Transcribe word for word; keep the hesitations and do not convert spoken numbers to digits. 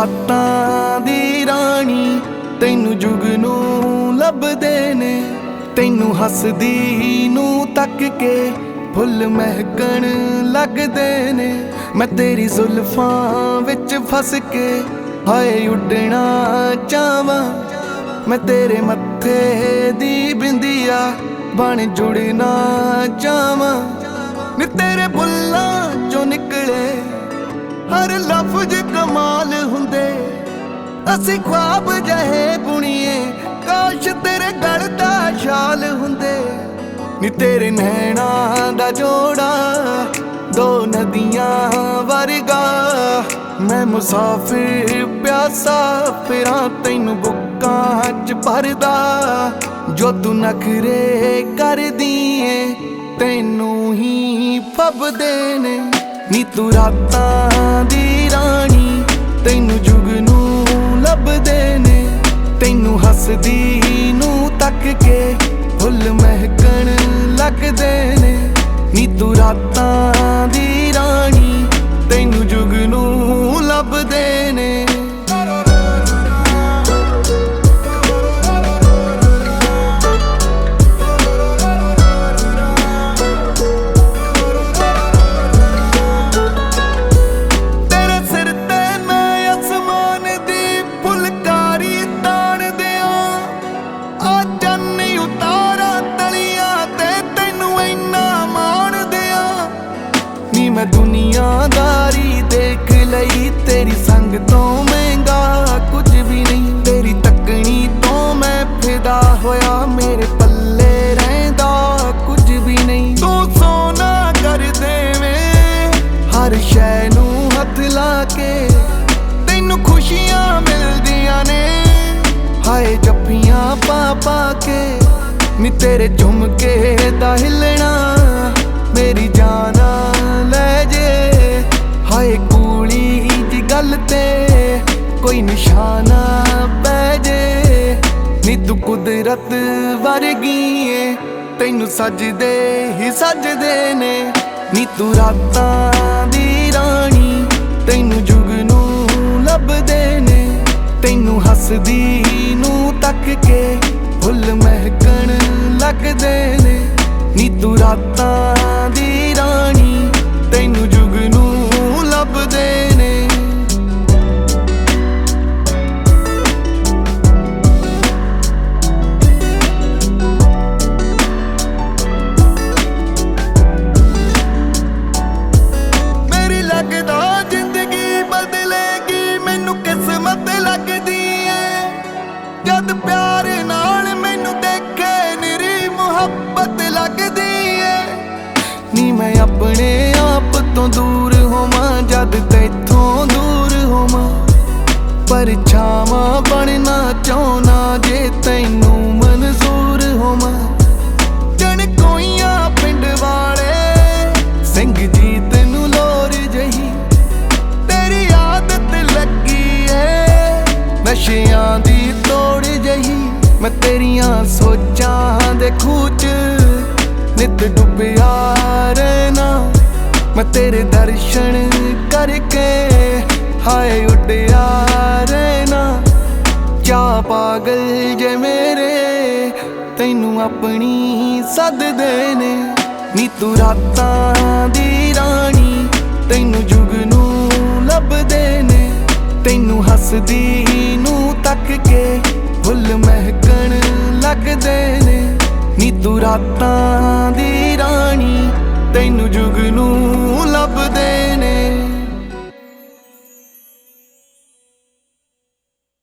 ਰਾਤਾਂ ਦੀ ਰਾਣੀ ਤੈਨੂੰ ਜੁਗਨੂ ਲੱਭਦੇ ਨੇ। ਤੈਨੂੰ ਹੱਸਦੀ ਨੂੰ ਤੱਕ ਕੇ ਫੁੱਲ ਮਹਿਕਣ ਲੱਗਦੇ ਨੇ। ਮੈਂ ਤੇਰੀ ਜ਼ੁਲਫਾਂ ਵਿੱਚ ਫਸ ਕੇ ਹਾਏ ਉੱਡਣਾ ਚਾਹਾਂ। ਮੈਂ ਤੇਰੇ ਮੱਥੇ ਦੀ ਬਿੰਦੀਆਂ ਬਣ ਜੁੜਨਾ ਚਾਹਾਂ। ਨੀ ਤੇਰੇ ਬੁੱਲਾਂ ਚੋਂ ਨਿਕਲੇ ਹਰ ਲਫ਼ਜ਼ ਕਮਾਲ ਹੁੰਦੇ। ਅਸੀਂ ख्वाब ਜਹੇ ਬੁਣੀਏ ਕਾਸ਼ ਤੇਰੇ ਗਲ ਦਾ ਸ਼ਾਲ ਹੁੰਦੇ। ਨੀ ਤੇਰੇ ਨੈਣਾਂ ਦਾ ਜੋੜਾ ਦੋ ਨਦੀਆਂ ਵਰਗਾ। ਮੈਂ ਮੁਸਾਫਿਰ ਪਿਆਸਾ ਫਿਰਾਂ ਤੈਨੂੰ ਬੁੱਕਾਂ ਚ ਭਰਦਾ। ਜੋ ਤੂੰ ਨਖਰੇ ਕਰਦੀ ਏ ਤੈਨੂੰ ਹੀ ਫੱਬਦੇ ਨੇ। ਨੀ ਤੂੰ ਰਾਤਾਂ ਦੀ ਰਾਣੀ ਤੈਨੂੰ ਜੁਗਨੂ ਲੱਭਦੇ ਨੇ। ਤੈਨੂੰ ਹੱਸਦੀ ਨੂੰ ਤੱਕ ਕੇ ਫੁੱਲ ਮਹਿਕਣ ਲੱਗਦੇ ਨੇ। ਨੀ ਤੂੰ ਰਾਤਾਂ ਦੀ ਰਾਣੀ ਤੈਨੂੰ ਜੁਗਨੂ ਲੱਭਦੇ ਨੇ। ਮੈਂ ਦੁਨੀਆਦਾਰੀ ਦੇਖ ਲਈ ਤੇਰੀ ਸੰਗ ਤੋਂ ਮਹਿੰਗਾ ਕੁਝ ਵੀ ਨਹੀਂ। ਤੇਰੀ ਤੱਕਣੀ ਤੋਂ ਮੈਂ ਫਿਦਾ ਹੋਇਆ ਮੇਰੇ ਪੱਲੇ ਰਹਿੰਦਾ ਕੁਝ ਵੀ ਨਹੀਂ। ਤੂੰ ਸੋਨਾ ਕਰ ਦੇਵੇਂ ਹਰ ਸ਼ੈ ਨੂੰ ਹੱਥ ਲਾ ਕੇ। ਤੈਨੂੰ ਖੁਸ਼ੀਆਂ ਮਿਲਦੀਆਂ ਨੇ ਹਾਏ ਜੱਫੀਆਂ ਪਾ ਪਾ ਕੇ। ਨੀ ਤੇਰੇ ਝੁਮਕੇ ਦਾ ਹਿੱਲਣਾ ਮੇਰੀ ਜਾਨ ਲੈ ਜੇ। ਹਾਏ ਕੂਲੀ ਜੀ ਗੱਲ ਤੇ ਕੋਈ ਨਿਸ਼ਾਨਾ ਪੈ ਜੇ। ਨੀ ਤੂੰ ਕੁਦਰਤ ਵਰਗੀ ਏ ਤੈਨੂੰ ਸਜਦੇ ਹੀ ਸਜਦੇ ਨੇ। ਨੀ ਤੂੰ ਰਾਤਾਂ ਦੀ ਰਾਣੀ ਤੈਨੂੰ ਜੁਗਨੂ ਲੱਭਦੇ ਨੇ। ਤੈਨੂੰ ਹੱਸਦੀ ਨੂੰ ਤੱਕ ਕੇ ਫੁੱਲ ਮਹਿਕਣ ਲੱਗਦੇ ਨੇ। ਨੀ ਤੂੰ ਰਾਤਾਂ ਦੀ ਰਾਣੀ ਤੈਨੂੰ ਜੁਗਨੂ ਲੱਭਦੇ ਨੇ। ਮੇਰੀ ਲੱਗਦਾ ਜ਼ਿੰਦਗੀ ਬਦਲੇਗੀ ਮੈਨੂੰ ਕਿਸਮਤ ਲੱਗਦੀ ਏ। ਜਦ ਪਿਆਰ ਨਾਲ ਮੈਨੂੰ ਦੇਖੇ ਨਿਰੀ ਮੁਹੱਬਤ ਲੱਗਦੀ ਏ। ਨੀ ਮੈਂ ਆਪਣੇ ਆਪ ਤੋਂ ਦੂਰ ਹੋਵਾਂ ਜਦ ਤੈਥੋਂ ਦੂਰ ਹੋਵਾਂ। ਪਰਛਾਵਾਂ ਬਣਨਾ ਚਾਹੁੰਨਾ ਜੇ ਤੈਨੂੰ ਮਨਜ਼ੂਰ ਹੋਵਾਂ। ਜਣ ਕੋਈਆਂ ਪਿੰਡ ਵਾਲੇ ਸਿੰਘ ਜੀ ਤੈਨੂੰ ਲੋਰ ਜਹੀ। ਤੇਰੀ ਆਦਤ ਲੱਗੀ ਏ ਨਸ਼ਿਆਂ ਦੀ ਤੋੜ ਜਹੀ। ਮੈਂ ਤੇਰੀਆਂ ਸੋਚਾਂ ਦੇ ਖੂਹ ਚ ਨਿਤ ਡੁੱਬਿਆ ਰਹਿਣਾ। ਮੈਂ ਤੇਰੇ ਦਰਸ਼ਨ ਕਰਕੇ ਹਾਏ ਉੱਡਿਆ ਰਹਿਣਾ। ਚਾਹ ਪਾਗਲ ਜੇ ਮੇਰੇ ਤੈਨੂੰ ਆਪਣੀ ਸੱਦਦੇ ਨੇ। ਨੀ ਤੂੰ ਰਾਤਾਂ ਦੀ ਰਾਣੀ ਤੈਨੂੰ ਜੁਗਨੂ ਲੱਭਦੇ ਨੇ। ਤੈਨੂੰ ਹੱਸਦੀ ਨੂੰ ਤੱਕ ਕੇ ਫੁੱਲ ਮਹਿਕਣ ਲੱਗਦੇ ਨੇ। ਨੀ ਤੂੰ ਰਾਤਾਂ ਦੀ